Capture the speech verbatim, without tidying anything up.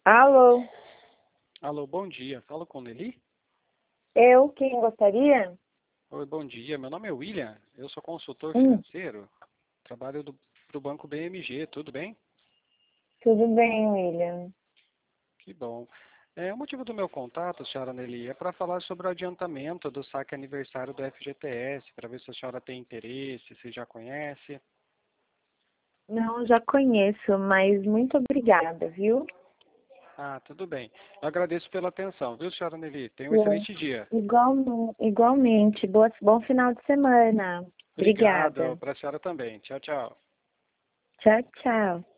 Alô, Alô, bom dia. Falo com Nelly? eu quem gostaria? Oi, bom dia. Meu nome é William. Eu sou consultor Hum, financeiro. Trabalho do, do Banco B M G. Tudo bem? tudo bem, William. Que bom. É, o motivo do meu contato, senhora Nelly, é para falar sobre o adiantamento do saque aniversário do F G T S, para ver se a senhora tem interesse, se já conhece. Não, já conheço, mas muito obrigada, viu? Ah, tudo bem. Eu agradeço pela atenção, viu, senhora Nelly? Tenha um Bom, excelente dia. igual, igualmente. Boa, bom final de semana. Obrigado Obrigada. para a senhora também. Tchau, tchau. Tchau, tchau.